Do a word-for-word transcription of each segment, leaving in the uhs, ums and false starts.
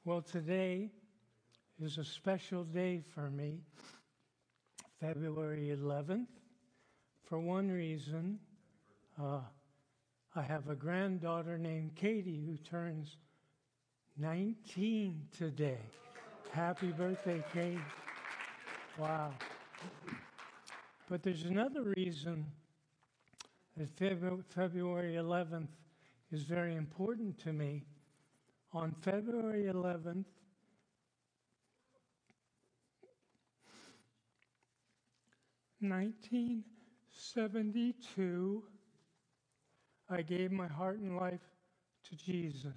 Well, today is a special day for me, February eleventh. For one reason, uh, I have a granddaughter named Katie who turns nineteen today. Happy birthday, Katie. Wow. But there's another reason that February eleventh is very important to me. On February eleventh, nineteen seventy-two, I gave my heart and life to Jesus.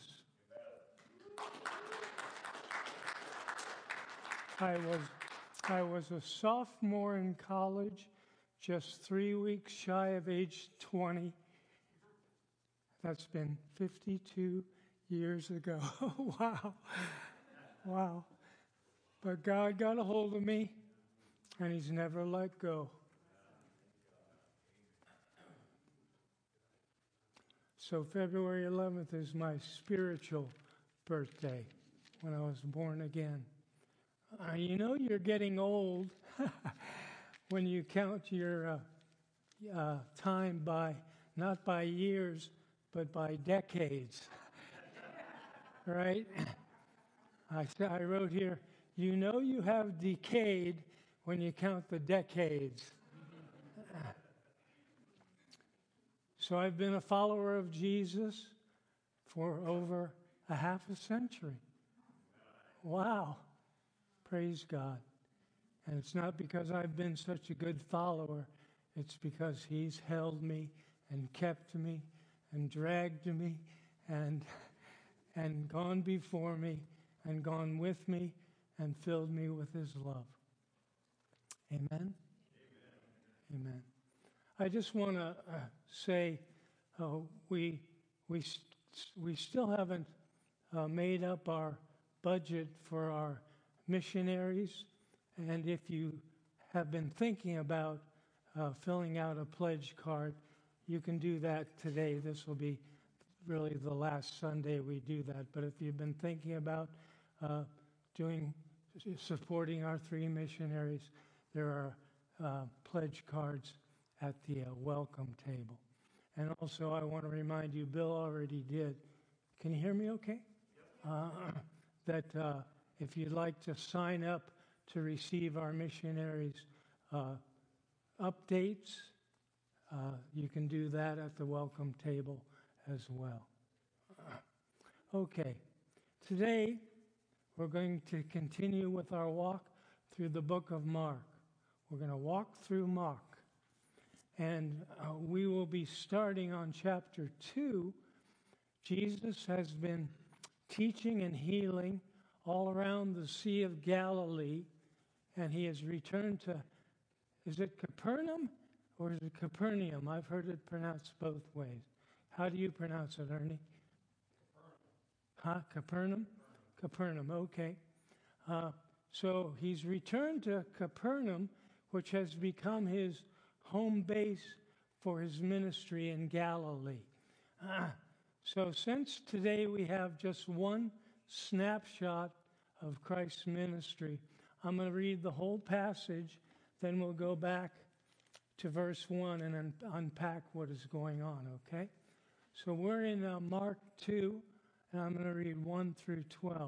I was, I was a sophomore in college, just three weeks shy of age twenty. That's been fifty-two years ago. Wow. Wow. But God got a hold of me, and He's never let go. So February eleventh is my spiritual birthday, when I was born again. Uh, you know you're getting old when you count your uh, uh, time by, not by years, but by decades. Right? I, I wrote here, you know you have decayed when you count the decades. So I've been a follower of Jesus for over a half a century. Wow. Praise God. And it's not because I've been such a good follower. It's because He's held me and kept me and dragged me and and gone before me and gone with me and filled me with His love. Amen? Amen. Amen. I just want to uh, say uh, we, we, st- we still haven't uh, made up our budget for our missionaries. And if you have been thinking about uh, filling out a pledge card, you can do that today. This will be really the last Sunday we do that. But if you've been thinking about uh, doing, supporting our three missionaries, there are uh, pledge cards at the uh, welcome table. And also I want to remind you, Bill already did. Can you hear me okay? Uh, that uh, if you'd like to sign up to receive our missionaries' uh, updates, uh, you can do that at the welcome table as well. Okay, today we're going to continue with our walk through the book of Mark. We're going to walk through Mark, and uh, we will be starting on chapter two. Jesus has been teaching and healing all around the Sea of Galilee, and He has returned to, is it Capernaum or is it Capernaum? I've heard it pronounced both ways. How do you pronounce it, Ernie? Huh? Capernaum? Capernaum, okay. Uh, so He's returned to Capernaum, which has become His home base for His ministry in Galilee. Uh, so since today we have just one snapshot of Christ's ministry, I'm going to read the whole passage, then we'll go back to verse one and un- unpack what is going on, okay? So we're in uh, Mark two, and I'm going to read one through twelve.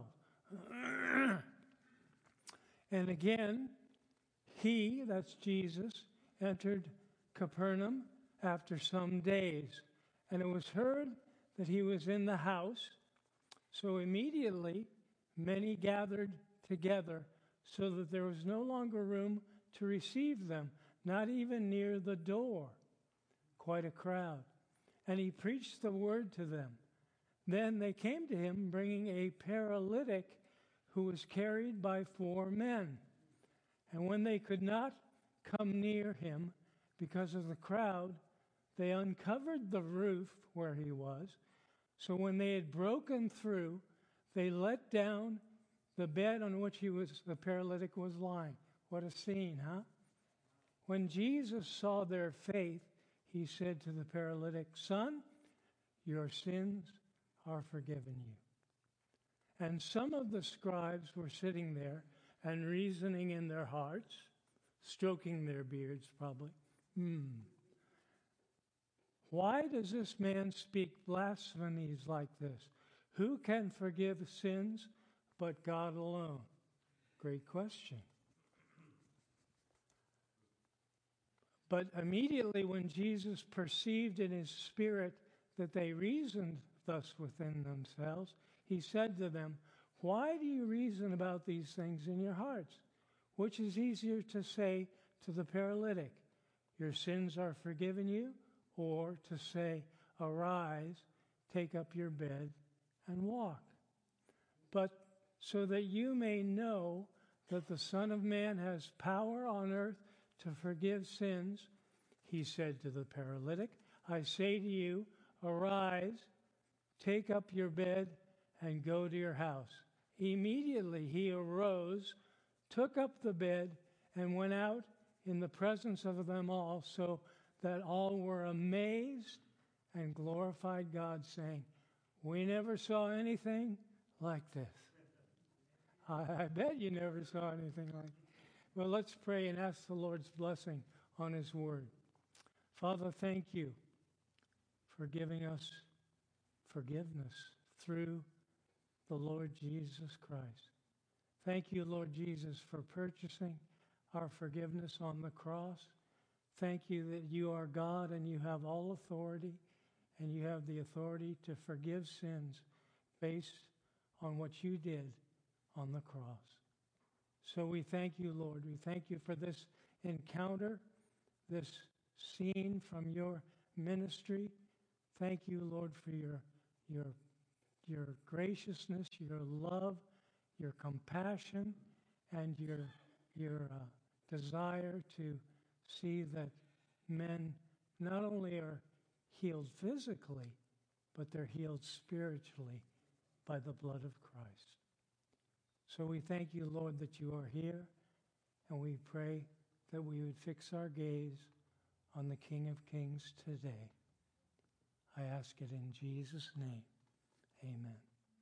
And again, He, that's Jesus, entered Capernaum after some days, and it was heard that He was in the house. So immediately many gathered together, so that there was no longer room to receive them, not even near the door. Quite a crowd. And He preached the word to them. Then they came to Him, bringing a paralytic who was carried by four men. And when they could not come near Him because of the crowd, they uncovered the roof where He was. So when they had broken through, they let down the bed on which he was, the paralytic was lying. What a scene, huh? When Jesus saw their faith, He said to the paralytic, "Son, your sins are forgiven you." And some of the scribes were sitting there and reasoning in their hearts, stroking their beards probably. Hmm. Why does this man speak blasphemies like this? Who can forgive sins but God alone? Great question. But immediately when Jesus perceived in his spirit that they reasoned thus within themselves, he said to them, "Why do you reason about these things in your hearts? Which is easier to say to the paralytic, 'Your sins are forgiven you,' or to say, 'Arise, take up your bed and walk'? But so that you may know that the Son of Man has power on earth to forgive sins," he said to the paralytic, "I say to you, arise, take up your bed, and go to your house." Immediately he arose, took up the bed, and went out in the presence of them all, so that all were amazed and glorified God, saying, "We never saw anything like this." I, I bet you never saw anything like it. Well, let's pray and ask the Lord's blessing on his word. Father, thank you for giving us forgiveness through the Lord Jesus Christ. Thank you, Lord Jesus, for purchasing our forgiveness on the cross. Thank you that you are God and you have all authority, and you have the authority to forgive sins based on what you did on the cross. So we thank you, Lord. We thank you for this encounter, this scene from your ministry. Thank you, Lord, for your, your, your graciousness, your love, your compassion, and your, your uh, desire to see that men not only are healed physically, but they're healed spiritually by the blood of Christ. So we thank you, Lord, that you are here, and we pray that we would fix our gaze on the King of Kings today. I ask it in Jesus' name. Amen. Amen.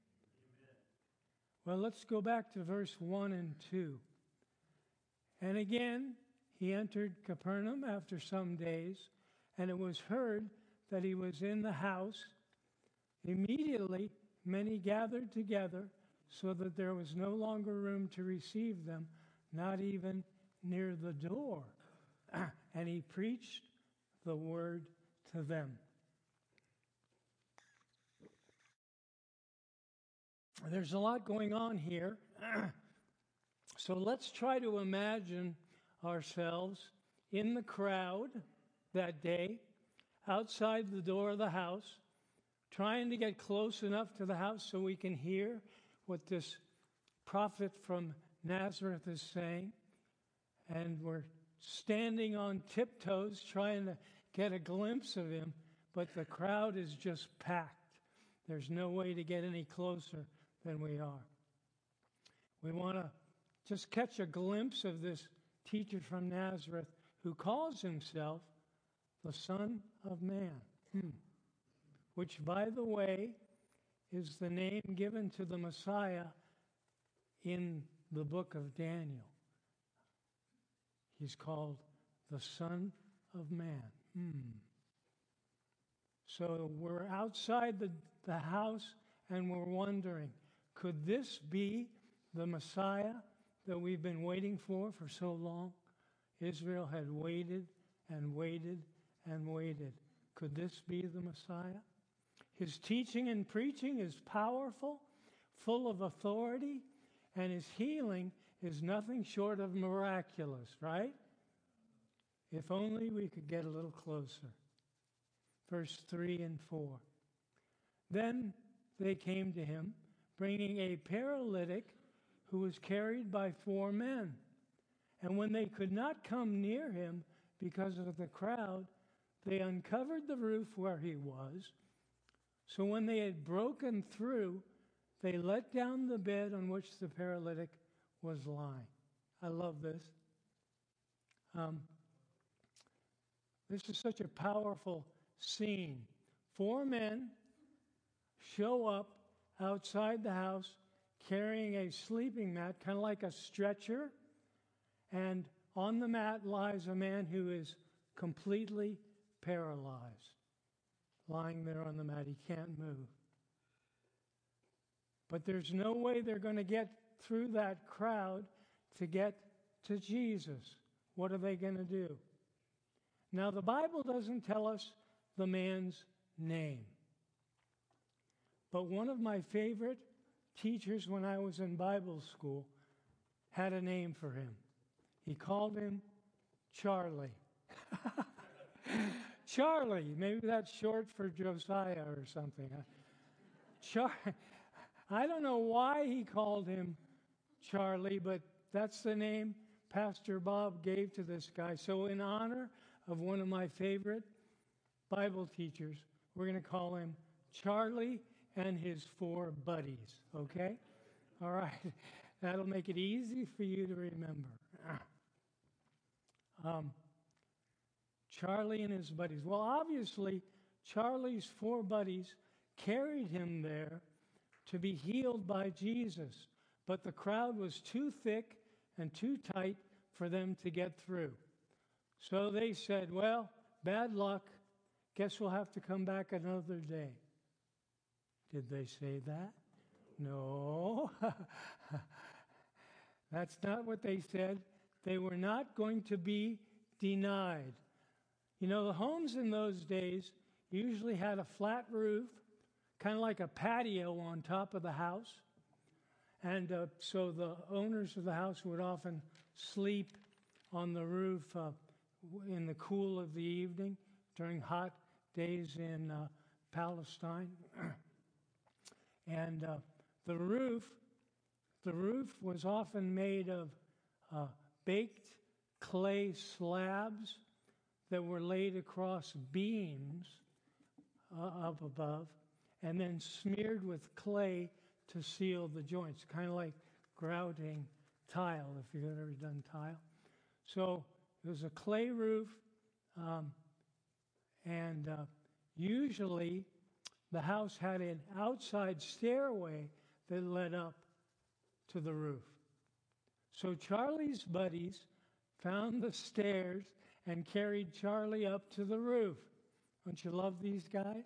Well, let's go back to verse one and two. "And again, he entered Capernaum after some days, and it was heard that he was in the house. Immediately, many gathered together, so that there was no longer room to receive them, not even near the door. And he preached the word to them." There's a lot going on here. So let's try to imagine ourselves in the crowd that day, outside the door of the house, trying to get close enough to the house so we can hear what this prophet from Nazareth is saying. And we're standing on tiptoes trying to get a glimpse of him, but the crowd is just packed. There's no way to get any closer than we are. We want to just catch a glimpse of this teacher from Nazareth who calls himself the Son of Man, hmm. which, by the way, is the name given to the Messiah in the book of Daniel. He's called the Son of Man. Hmm. So we're outside the, the house and we're wondering, could this be the Messiah that we've been waiting for for so long? Israel had waited and waited and waited. Could this be the Messiah? His teaching and preaching is powerful, full of authority, and his healing is nothing short of miraculous, right? If only we could get a little closer. Verse three and four. Then they came to him, bringing a paralytic who was carried by four men. And when they could not come near him because of the crowd, they uncovered the roof where he was. So when they had broken through, they let down the bed on which the paralytic was lying. I love this. Um, this is such a powerful scene. Four men show up outside the house carrying a sleeping mat, kind of like a stretcher, and on the mat lies a man who is completely paralyzed, lying there on the mat. He can't move. But there's no way they're going to get through that crowd to get to Jesus. What are they going to do? Now, the Bible doesn't tell us the man's name. But one of my favorite teachers when I was in Bible school had a name for him. He called him Charlie. Charlie, maybe that's short for Josiah or something. Char- I don't know why he called him Charlie, but that's the name Pastor Bob gave to this guy. So in honor of one of my favorite Bible teachers, we're going to call him Charlie and his four buddies, okay? All right. That'll make it easy for you to remember. Um, Charlie and his buddies. Well, obviously, Charlie's four buddies carried him there to be healed by Jesus, but the crowd was too thick and too tight for them to get through. So they said, well, bad luck. Guess we'll have to come back another day. Did they say that? No. That's not what they said. They were not going to be denied. You know, the homes in those days usually had a flat roof, kind of like a patio on top of the house. And uh, so the owners of the house would often sleep on the roof uh, in the cool of the evening during hot days in uh, Palestine. And uh, the roof, the roof was often made of uh, baked clay slabs that were laid across beams uh, up above and then smeared with clay to seal the joints, kind of like grouting tile, if you've ever done tile. So it was a clay roof, um, and uh, usually the house had an outside stairway that led up to the roof. So Charlie's buddies found the stairs and carried Charlie up to the roof. Don't you love these guys?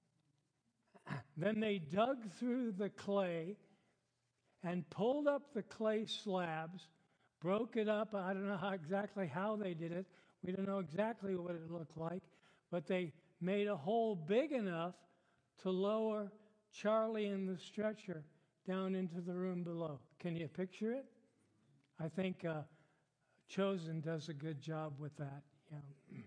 Then they dug through the clay and pulled up the clay slabs, broke it up. I don't know how exactly how they did it. We don't know exactly what it looked like, but they made a hole big enough to lower Charlie in the stretcher down into the room below. Can you picture it? I think uh, Chosen does a good job with that. Yeah.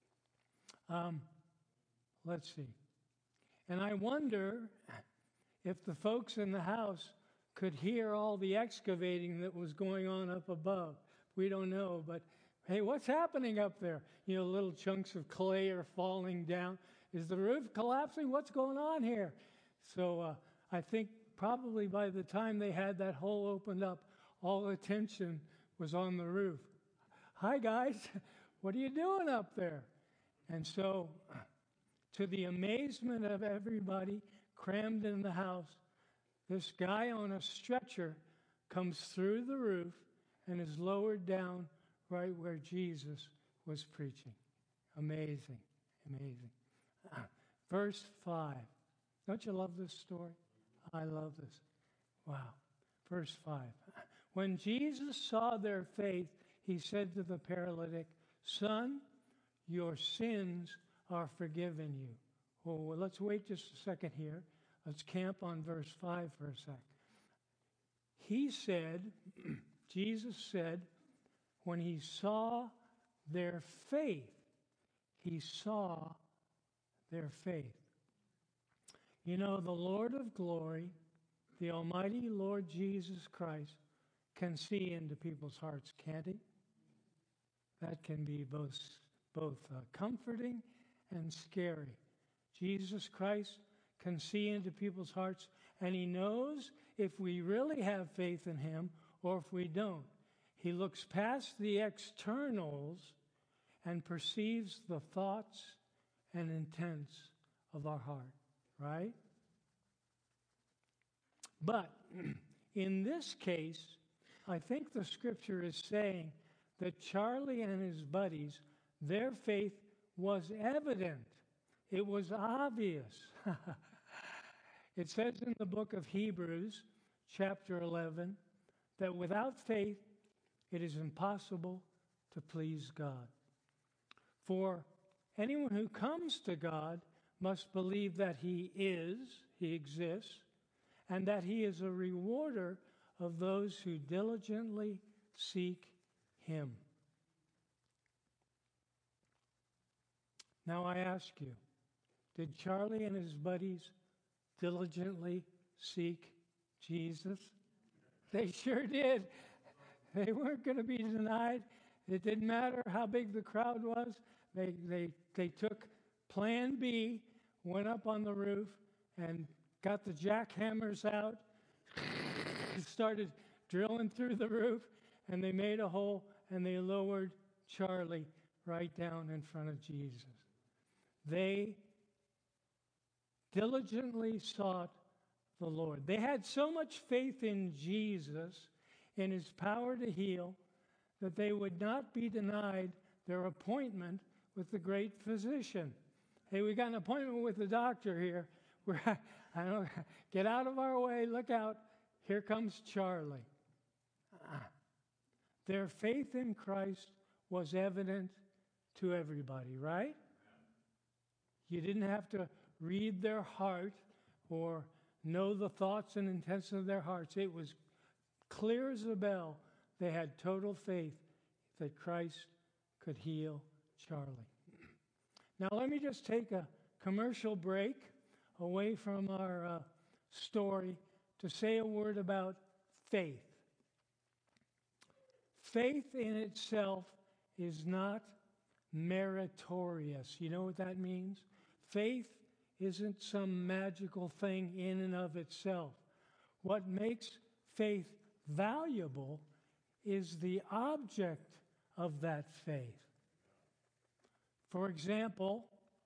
Um, let's see. And I wonder if the folks in the house could hear all the excavating that was going on up above. We don't know, but hey, what's happening up there? You know, little chunks of clay are falling down. Is the roof collapsing? What's going on here? So uh, I think probably by the time they had that hole opened up, all attention was on the roof. Hi, guys. What are you doing up there? And so, to the amazement of everybody crammed in the house, this guy on a stretcher comes through the roof and is lowered down right where Jesus was preaching. Amazing, amazing. Verse five. Don't you love this story? I love this. Wow. Verse five. When Jesus saw their faith, he said to the paralytic, "Son, your sins are forgiven you." Oh, well, let's wait just a second here. Let's camp on verse five for a sec. He said, Jesus said, when he saw their faith, he saw their faith. You know, the Lord of glory, the almighty Lord Jesus Christ, can see into people's hearts, can't he? That can be both, both uh, comforting and scary. Jesus Christ can see into people's hearts, and he knows if we really have faith in him or if we don't. He looks past the externals and perceives the thoughts and intents of our heart, right? But In this case, I think the scripture is saying that Charlie and his buddies, their faith was evident. It was obvious. It says in the book of Hebrews, chapter eleven, that without faith it is impossible to please God. For anyone who comes to God must believe that he is, he exists, and that he is a rewarder of those who diligently seek him. Now I ask you, did Charlie and his buddies diligently seek Jesus? They sure did. They weren't going to be denied. It didn't matter how big the crowd was. They, they, they took plan B, went up on the roof, and got the jackhammers out, started drilling through the roof, and they made a hole, and they lowered Charlie right down in front of Jesus. They diligently sought the Lord. They had so much faith in Jesus, in his power to heal, that they would not be denied their appointment with the great physician. Hey, we got an appointment with the doctor here. We're, I don't get out of our way. Look out. Here comes Charlie. Ah. Their faith in Christ was evident to everybody, right? You didn't have to read their heart or know the thoughts and intents of their hearts. It was clear as a bell. They had total faith that Christ could heal Charlie. Now, let me just take a commercial break away from our uh, story to say a word about faith. Faith in itself is not meritorious. You know what that means? Faith isn't some magical thing in and of itself. What makes faith valuable is the object of that faith. For example,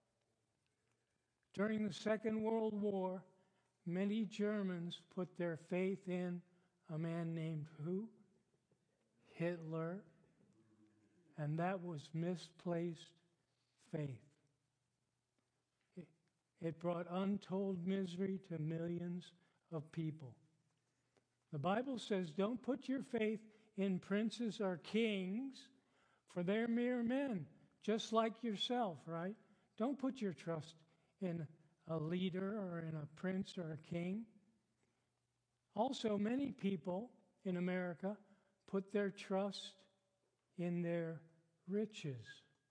during the Second World War, many Germans put their faith in a man named who? Hitler. And that was misplaced faith. It, it brought untold misery to millions of people. The Bible says, don't put your faith in princes or kings, for they're mere men, just like yourself, right? Don't put your trust in a leader or in a prince or a king. Also, many people in America put their trust in their riches.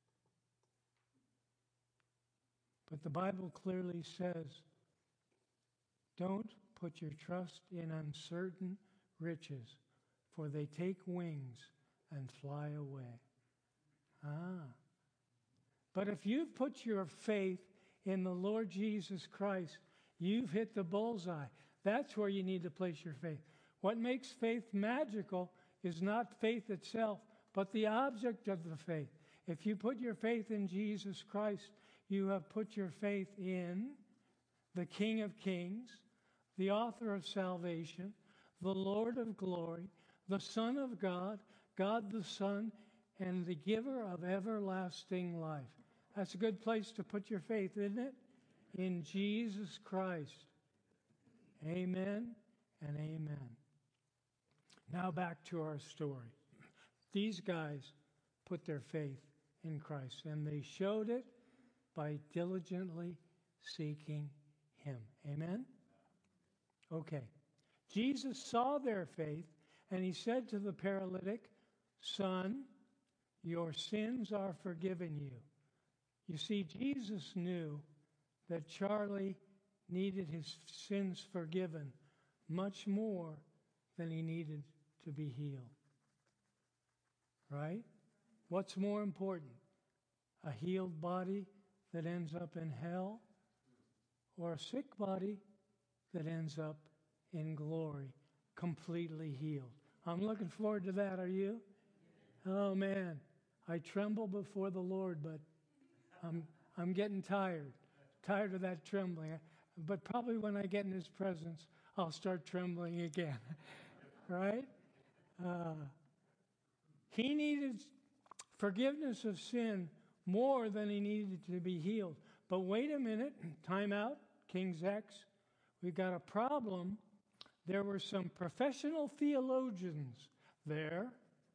But the Bible clearly says, don't put your trust in uncertain riches, for they take wings and fly away. Ah. But if you've put your faith in the Lord Jesus Christ, you've hit the bullseye. That's where you need to place your faith. What makes faith magical is not faith itself, but the object of the faith. If you put your faith in Jesus Christ, you have put your faith in the King of Kings, the author of salvation, the Lord of glory, the Son of God, God the Son, and the giver of everlasting life. That's a good place to put your faith, isn't it? In Jesus Christ. Amen and amen. Now back to our story. These guys put their faith in Christ, and they showed it by diligently seeking him. Amen? Okay. Jesus saw their faith, and he said to the paralytic, "Son, your sins are forgiven you." You see, Jesus knew that Charlie needed his sins forgiven much more than he needed to be healed. Right? What's more important? A healed body that ends up in hell, or a sick body that ends up in glory, completely healed? I'm looking forward to that. Are you? Oh, man. I tremble before the Lord, but I'm, I'm getting tired. Tired of that trembling. But probably when I get in his presence, I'll start trembling again, right? Uh, he needed forgiveness of sin more than he needed to be healed. But wait a minute, time out, King's X. We've got a problem. There were some professional theologians there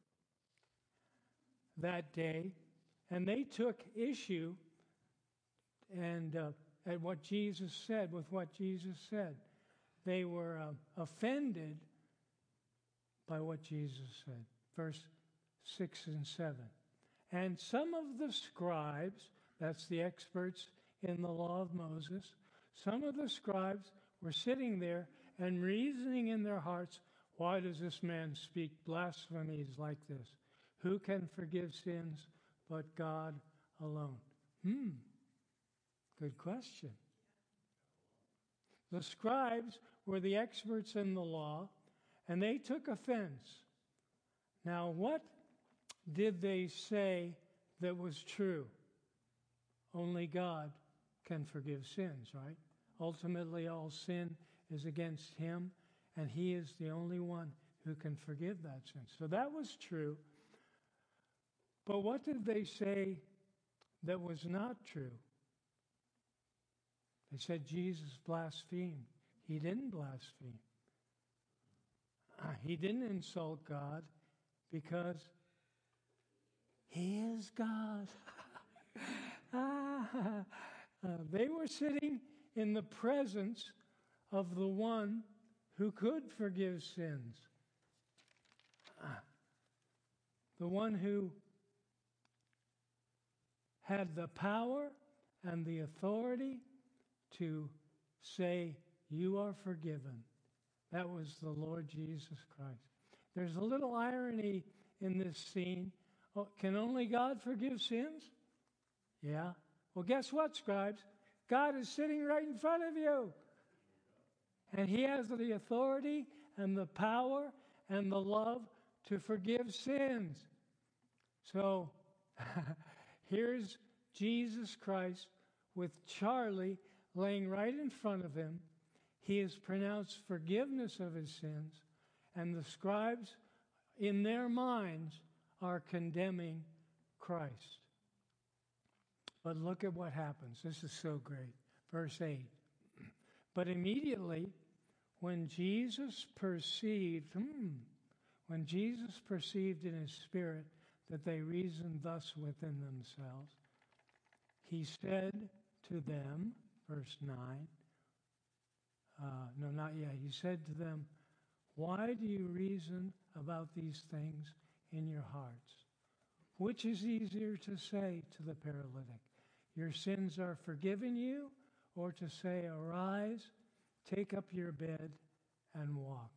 that day, and they took issue and uh, at what Jesus said, with what Jesus said. They were uh, offended by what Jesus said. Verse six and seven. And some of the scribes, that's the experts in the law of Moses, some of the scribes were sitting there and reasoning in their hearts, why does this man speak blasphemies like this? Who can forgive sins but God alone? Hmm, good question. The scribes were the experts in the law, and they took offense. Now, what did they say that was true? Only God can forgive sins, right? Ultimately, all sin is against him, and he is the only one who can forgive that sin. So that was true. But what did they say that was not true? They said Jesus blasphemed. He didn't blaspheme. He didn't insult God because he is God. ah, uh, they were sitting in the presence of the one who could forgive sins. Ah, the one who had the power and the authority to say, you are forgiven. That was the Lord Jesus Christ. There's a little irony in this scene. Oh, can only God forgive sins? Yeah. Well, guess what, scribes? God is sitting right in front of you. And he has the authority and the power and the love to forgive sins. So here's Jesus Christ with Charlie laying right in front of him. He has pronounced forgiveness of his sins, and the scribes in their minds are condemning Christ. But look at what happens. This is so great. Verse eight. But immediately when Jesus perceived, hmm, when Jesus perceived in his spirit that they reasoned thus within themselves, he said to them, verse nine, uh, no, not yet. He said to them, why do you reason about these things in your hearts? Which is easier to say to the paralytic, your sins are forgiven you, or to say, arise, take up your bed, and walk?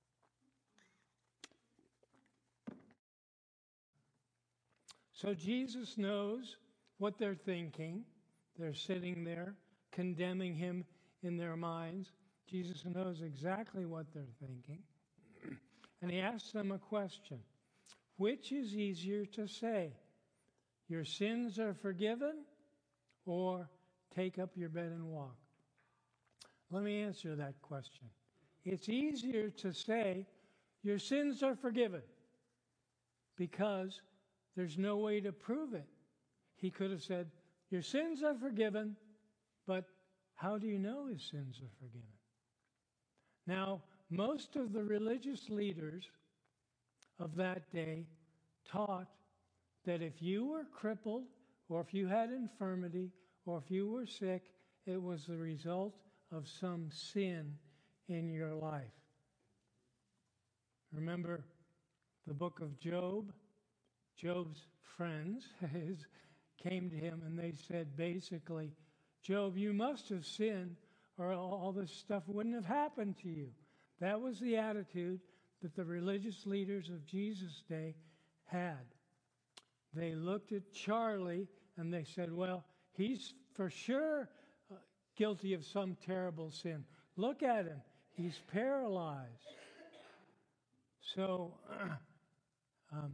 So Jesus knows what they're thinking. They're sitting there condemning him in their minds. Jesus knows exactly what they're thinking. And he asks them a question. Which is easier to say, your sins are forgiven, or take up your bed and walk? Let me answer that question. It's easier to say, your sins are forgiven, because there's no way to prove it. He could have said, your sins are forgiven, but how do you know his sins are forgiven? Now, most of the religious leaders of that day taught that if you were crippled, or if you had infirmity, or if you were sick, it was the result of some sin in your life. Remember the book of Job? Job's friends came to him and they said, basically, Job, you must have sinned, or all this stuff wouldn't have happened to you. That was the attitude that the religious leaders of Jesus' day had. They looked at Charlie and they said, well, he's for sure uh, guilty of some terrible sin. Look at him. He's paralyzed. So, um,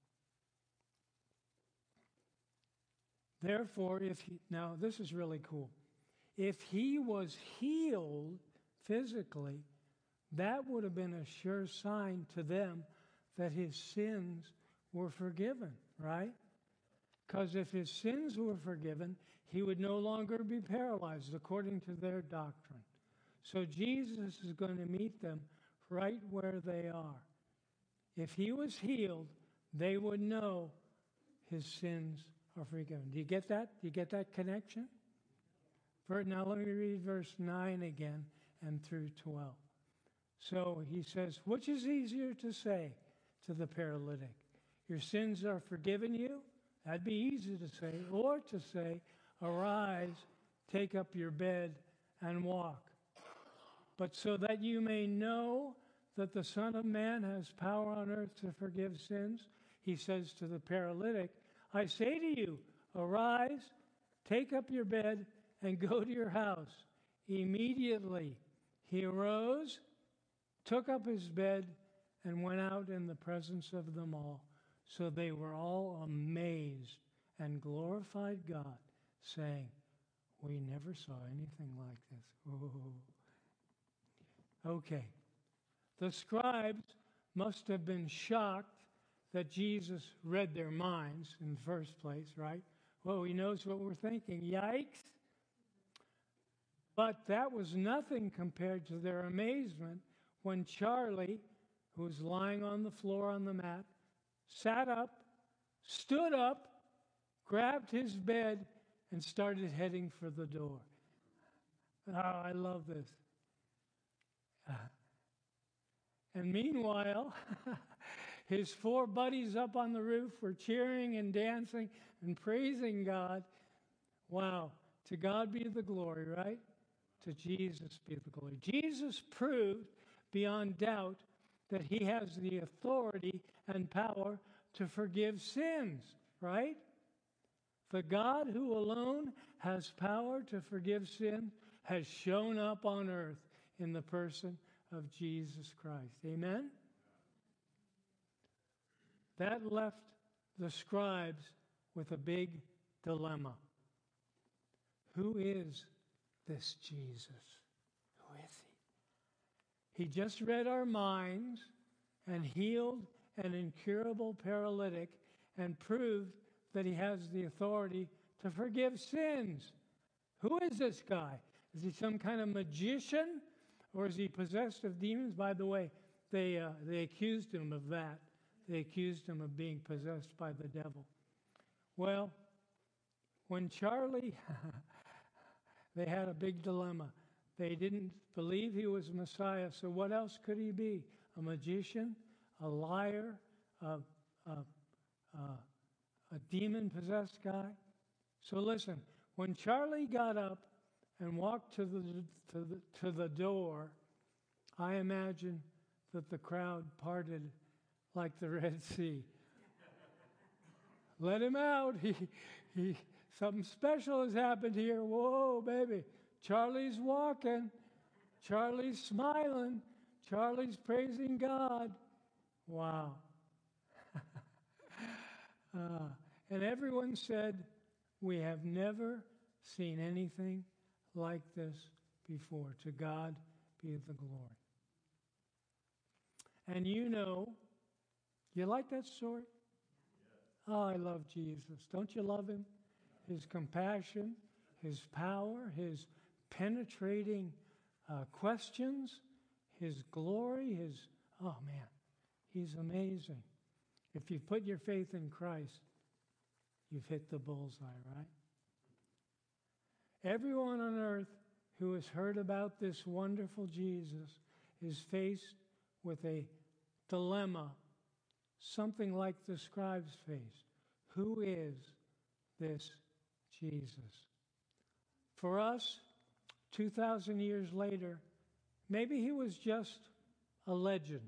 therefore, if he, now this is really cool. If he was healed physically, that would have been a sure sign to them that his sins were forgiven, right? Because if his sins were forgiven, he would no longer be paralyzed, according to their doctrine. So Jesus is going to meet them right where they are. If he was healed, they would know his sins are forgiven. Do you get that? Do you get that connection? Now let me read verse nine again and through twelve. So he says, which is easier to say to the paralytic, your sins are forgiven you? That'd be easy to say. Or to say, arise, take up your bed and walk. But so that you may know that the Son of Man has power on earth to forgive sins, he says to the paralytic, I say to you, arise, take up your bed, and go to your house. Immediately he arose, took up his bed, and went out in the presence of them all. So they were all amazed and glorified God, saying, we never saw anything like this. Oh. Okay. The scribes must have been shocked that Jesus read their minds in the first place, right? Well, he knows what we're thinking. Yikes. But that was nothing compared to their amazement when Charlie, who was lying on the floor on the mat, sat up, stood up, grabbed his bed, and started heading for the door. Oh, I love this. Uh, and meanwhile, his four buddies up on the roof were cheering and dancing and praising God. Wow, to God be the glory, right? To Jesus be the glory. Jesus proved beyond doubt that he has the authority and power to forgive sins, right? The God who alone has power to forgive sin has shown up on earth in the person of Jesus Christ. Amen? That left the scribes with a big dilemma. Who is this Jesus? Who is he? He just read our minds and healed an incurable paralytic and proved that he has the authority to forgive sins. Who is this guy? Is he some kind of magician? Or is he possessed of demons? By the way, they, uh, they accused him of that. They accused him of being possessed by the devil. Well, when Charlie, they had a big dilemma. They didn't believe he was Messiah, so what else could he be? A magician? A liar? A, a, a, a demon-possessed guy? So listen, when Charlie got up and walked to the, to the, to the door, I imagine that the crowd parted like the Red Sea. Let him out. He, he, something special has happened here. Whoa, baby. Charlie's walking. Charlie's smiling. Charlie's praising God. Wow. uh, and everyone said, we have never seen anything like this before. To God be the glory. And you know, you like that story? Oh, I love Jesus. Don't you love him? His compassion, his power, his penetrating uh, questions, his glory, his, oh man, he's amazing. If you put your faith in Christ, you've hit the bullseye, right? Everyone on earth who has heard about this wonderful Jesus is faced with a dilemma, something like the scribes faced. Who is this Jesus? For us, two thousand years later, maybe he was just a legend.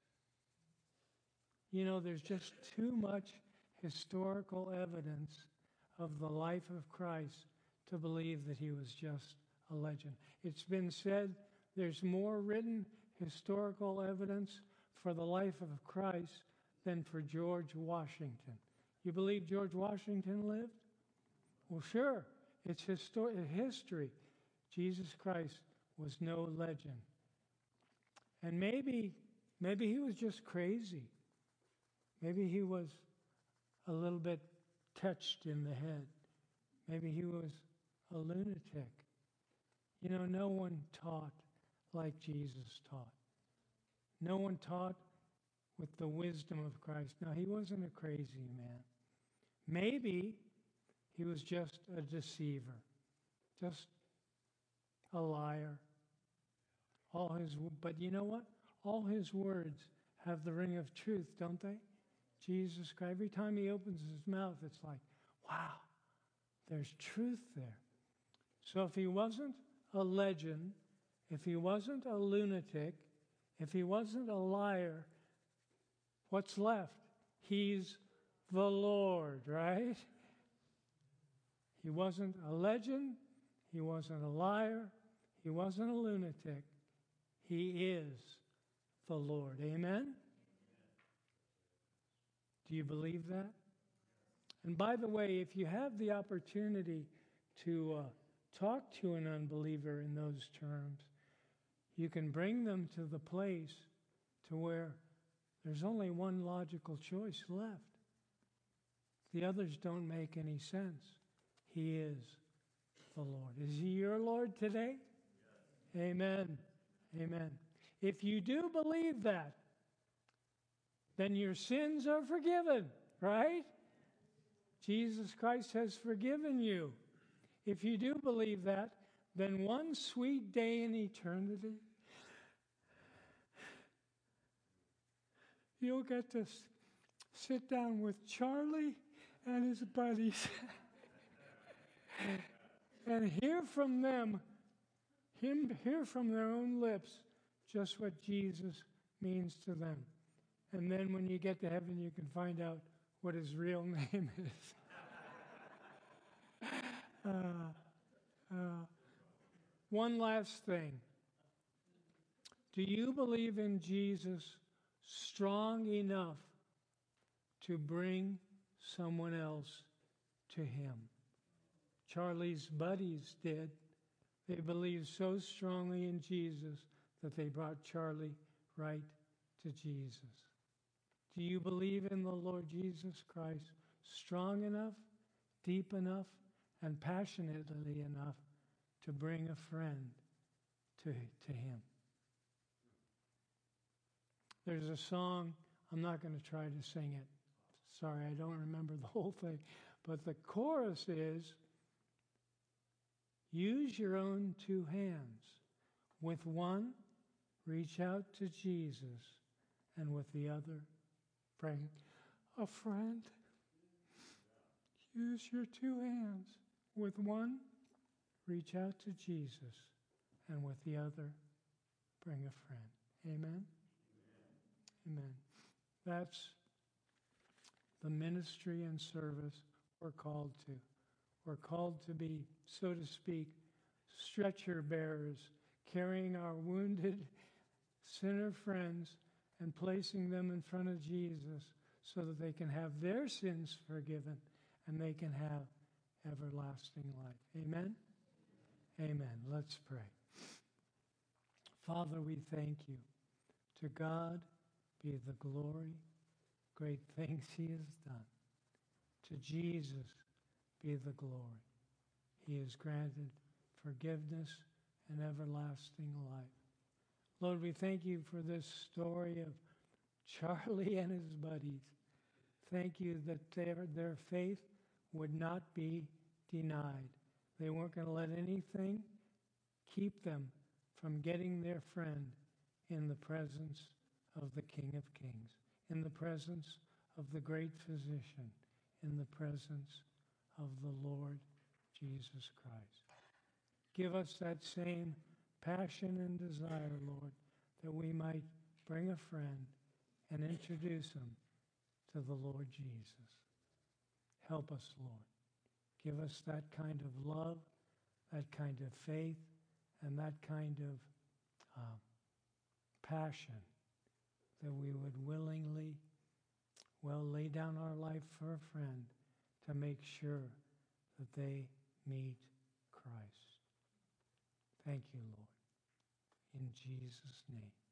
You know, there's just too much historical evidence of the life of Christ to believe that he was just a legend. It's been said there's more written historical evidence for the life of Christ than for George Washington. You believe George Washington lived? Well, sure. It's histor- history. Jesus Christ was no legend. And maybe, maybe he was just crazy. Maybe he was a little bit touched in the head. Maybe he was a lunatic. You know, no one taught like Jesus taught. No one taught with the wisdom of Christ. Now, he wasn't a crazy man. Maybe he was just a deceiver, just a liar. All his, but you know what? All his words have the ring of truth, don't they? Jesus Christ, every time he opens his mouth, it's like, wow, there's truth there. So if he wasn't a legend, if he wasn't a lunatic, if he wasn't a liar, what's left? He's the Lord, right? He wasn't a legend. He wasn't a liar. He wasn't a lunatic. He is the Lord. Amen? Do you believe that? And by the way, if you have the opportunity to uh, talk to an unbeliever in those terms, you can bring them to the place to where there's only one logical choice left. The others don't make any sense. He is the Lord. Is he your Lord today? Yes. Amen. Amen. If you do believe that, then your sins are forgiven, right? Jesus Christ has forgiven you. If you do believe that, then one sweet day in eternity, you'll get to sit down with Charlie and his buddies and hear from them, him, hear from their own lips just what Jesus means to them. And then when you get to heaven, you can find out what his real name is. uh, uh, one last thing. Do you believe in Jesus strong enough to bring someone else to him? Charlie's buddies did. They believed so strongly in Jesus that they brought Charlie right to Jesus. Do you believe in the Lord Jesus Christ strong enough, deep enough, and passionately enough to bring a friend to, to him? There's a song, I'm not going to try to sing it. Sorry, I don't remember the whole thing. But the chorus is, use your own two hands. With one, reach out to Jesus, and with the other, bring a friend. Use your two hands. With one, reach out to Jesus, and with the other, bring a friend. Amen? Amen. That's the ministry and service we're called to. We're called to be, so to speak, stretcher bearers, carrying our wounded sinner friends and placing them in front of Jesus so that they can have their sins forgiven and they can have everlasting life. Amen? Amen. Let's pray. Father, we thank you. To God be the glory, great things he has done. To Jesus be the glory. He has granted forgiveness and everlasting life. Lord, we thank you for this story of Charlie and his buddies. Thank you that their, their faith would not be denied. They weren't going to let anything keep them from getting their friend in the presence of the King of Kings, in the presence of the great physician, in the presence of the Lord Jesus Christ. Give us that same passion and desire, Lord, that we might bring a friend and introduce him to the Lord Jesus. Help us, Lord. Give us that kind of love, that kind of faith, and that kind of uh, passion that we would willingly, well, lay down our life for a friend to make sure that they meet Christ. Thank you, Lord. In Jesus' name.